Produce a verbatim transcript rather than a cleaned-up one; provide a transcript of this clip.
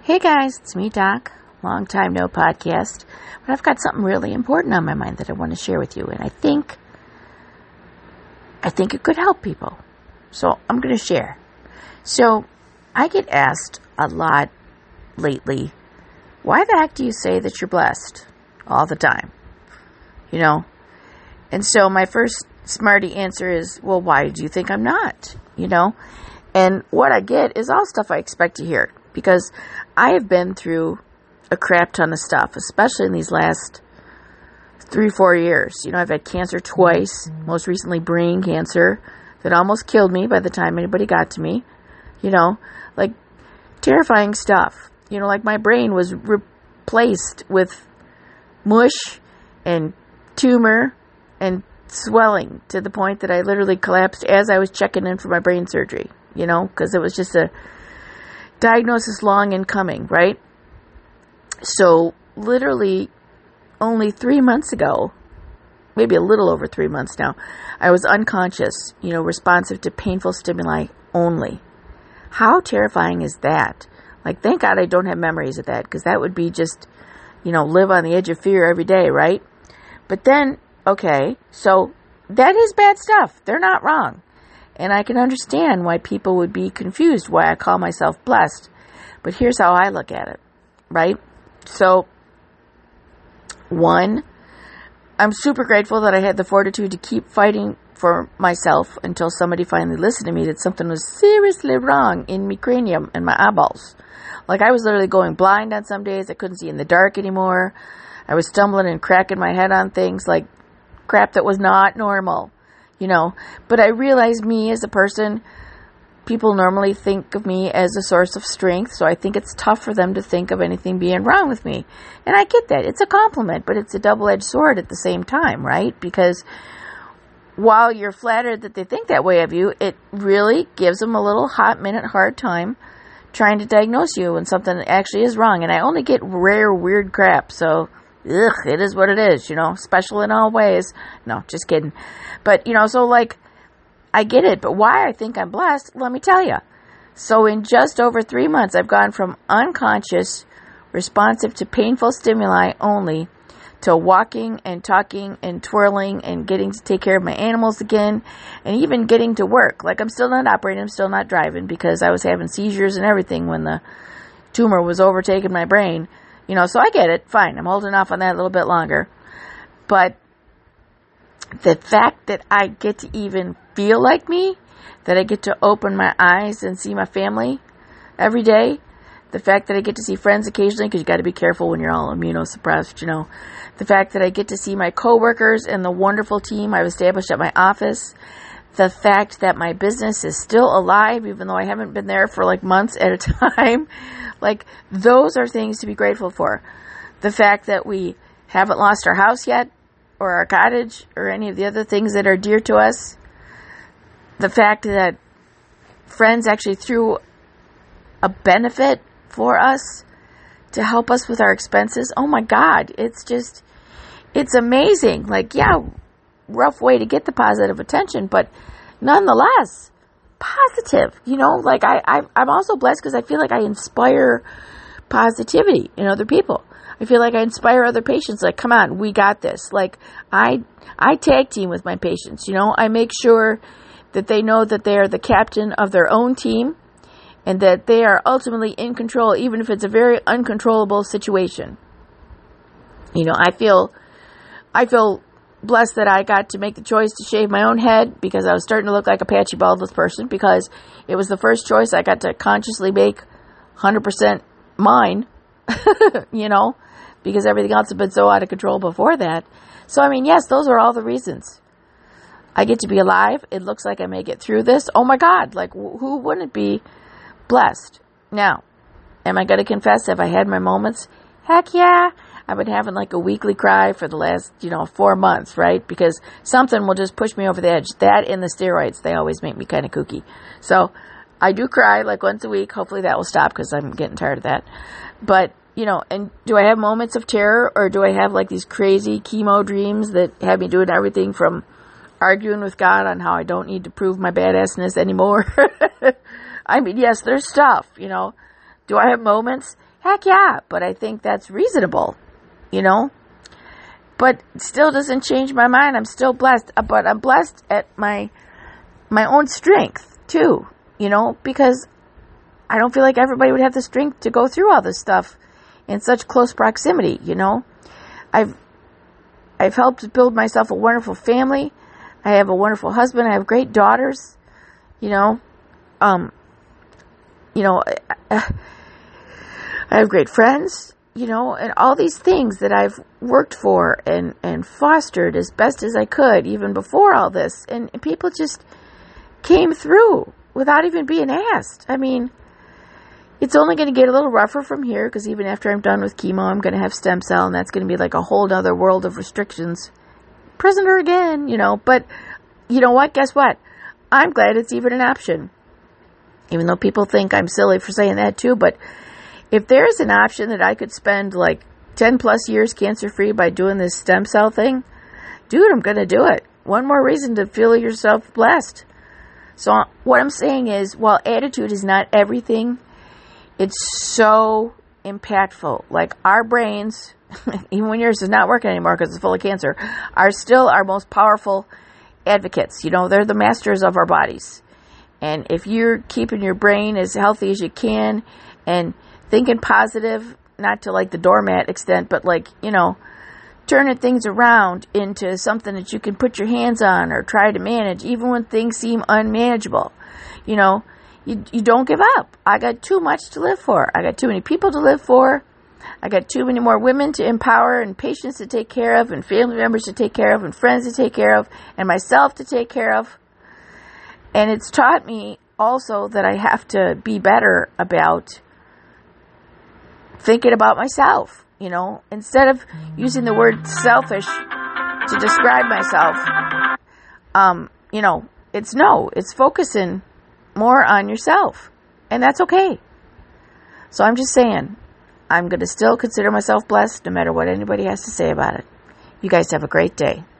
Hey guys, it's me, Doc. Long time no podcast, but I've got something really important on my mind that I want to share with you, and I think, I think it could help people. So I'm going to share. So I get asked a lot lately, why the heck do you say that you're blessed all the time? You know? And so my first smarty answer is, well, why do you think I'm not? You know? And what I get is all stuff I expect to hear, because I have been through a crap ton of stuff, especially in these last three, four years. You know, I've had cancer twice, most recently brain cancer that almost killed me by the time anybody got to me. You know, like terrifying stuff. You know, like my brain was replaced with mush and tumor and swelling to the point that I literally collapsed as I was checking in for my brain surgery, you know, because it was just a diagnosis long in coming, right? So literally only three months ago, maybe a little over three months now, I was unconscious, you know, responsive to painful stimuli only. How terrifying is that? Like, thank God I don't have memories of that, because that would be just, you know, live on the edge of fear every day, right? But then, okay, so that is bad stuff. They're not wrong. And I can understand why people would be confused why I call myself blessed. But here's how I look at it, right? So, one, I'm super grateful that I had the fortitude to keep fighting for myself until somebody finally listened to me that something was seriously wrong in my cranium and my eyeballs. Like, I was literally going blind on some days. I couldn't see in the dark anymore. I was stumbling and cracking my head on things like crap that was not normal. You know, but I realize me as a person, people normally think of me as a source of strength, so I think it's tough for them to think of anything being wrong with me. And I get that. It's a compliment, but it's a double-edged sword at the same time, right? Because while you're flattered that they think that way of you, it really gives them a little hot minute hard time trying to diagnose you when something actually is wrong. And I only get rare, weird crap, so ugh, it is what it is, you know, special in all ways. No, just kidding. But, you know, so like, I get it, but why I think I'm blessed, let me tell you. So in just over three months, I've gone from unconscious, responsive to painful stimuli only, to walking and talking and twirling and getting to take care of my animals again, and even getting to work. Like, I'm still not operating, I'm still not driving, because I was having seizures and everything when the tumor was overtaking my brain. You know, so I get it. Fine. I'm holding off on that a little bit longer. But the fact that I get to even feel like me, that I get to open my eyes and see my family every day, the fact that I get to see friends occasionally, because you got to be careful when you're all immunosuppressed, you know, the fact that I get to see my coworkers and the wonderful team I've established at my office, the fact that my business is still alive, even though I haven't been there for like months at a time. Like, those are things to be grateful for. The fact that we haven't lost our house yet, or our cottage, or any of the other things that are dear to us. The fact that friends actually threw a benefit for us to help us with our expenses. Oh my God, it's just, it's amazing. Like, yeah, rough way to get the positive attention, but nonetheless, positive, you know, like I, I I'm also blessed because I feel like I inspire positivity in other people. I feel like I inspire other patients, like, come on, we got this. Like, I, I tag team with my patients, you know, I make sure that they know that they are the captain of their own team and that they are ultimately in control, even if it's a very uncontrollable situation. You know, I feel, I feel blessed that I got to make the choice to shave my own head, because I was starting to look like a patchy baldless person, because it was the first choice I got to consciously make one hundred percent mine, you know, because everything else had been so out of control before that. So, I mean, yes, those are all the reasons. I get to be alive. It looks like I may get through this. Oh my God, like, who wouldn't be blessed? Now, am I going to confess, have I had my moments? Heck yeah. I've been having like a weekly cry for the last, you know, four months, right? Because something will just push me over the edge. That and the steroids, they always make me kind of kooky. So I do cry like once a week. Hopefully that will stop, because I'm getting tired of that. But, you know, and do I have moments of terror, or do I have like these crazy chemo dreams that have me doing everything from arguing with God on how I don't need to prove my badassness anymore? I mean, yes, there's stuff, you know. Do I have moments? Heck yeah, but I think that's reasonable, you know? But it still doesn't change my mind. I'm still blessed, but I'm blessed at my my own strength too, you know, because I don't feel like everybody would have the strength to go through all this stuff in such close proximity, you know. I've I've helped build myself a wonderful family. I have a wonderful husband. I have great daughters, you know. Um, you know, I, I have great friends, you know, and all these things that I've worked for and, and fostered as best as I could, even before all this. And, and people just came through without even being asked. I mean, it's only going to get a little rougher from here, because even after I'm done with chemo, I'm going to have stem cell, and that's going to be like a whole other world of restrictions. Prisoner again, you know. But you know what? Guess what? I'm glad it's even an option. Even though people think I'm silly for saying that too. But if there's an option that I could spend like ten plus years cancer-free by doing this stem cell thing, dude, I'm going to do it. One more reason to feel yourself blessed. So what I'm saying is, while attitude is not everything, it's so impactful. Like, our brains, even when yours is not working anymore because it's full of cancer, are still our most powerful advocates. You know, they're the masters of our bodies. And if you're keeping your brain as healthy as you can and thinking positive, not to like the doormat extent, but like, you know, turning things around into something that you can put your hands on or try to manage, even when things seem unmanageable. You know, you you don't give up. I got too much to live for. I got too many people to live for. I got too many more women to empower, and patients to take care of, and family members to take care of, and friends to take care of, and myself to take care of. And it's taught me also that I have to be better about thinking about myself. You know, instead of using the word selfish to describe myself, um, you know, it's no, it's focusing more on yourself. And that's okay. So I'm just saying, I'm going to still consider myself blessed no matter what anybody has to say about it. You guys have a great day.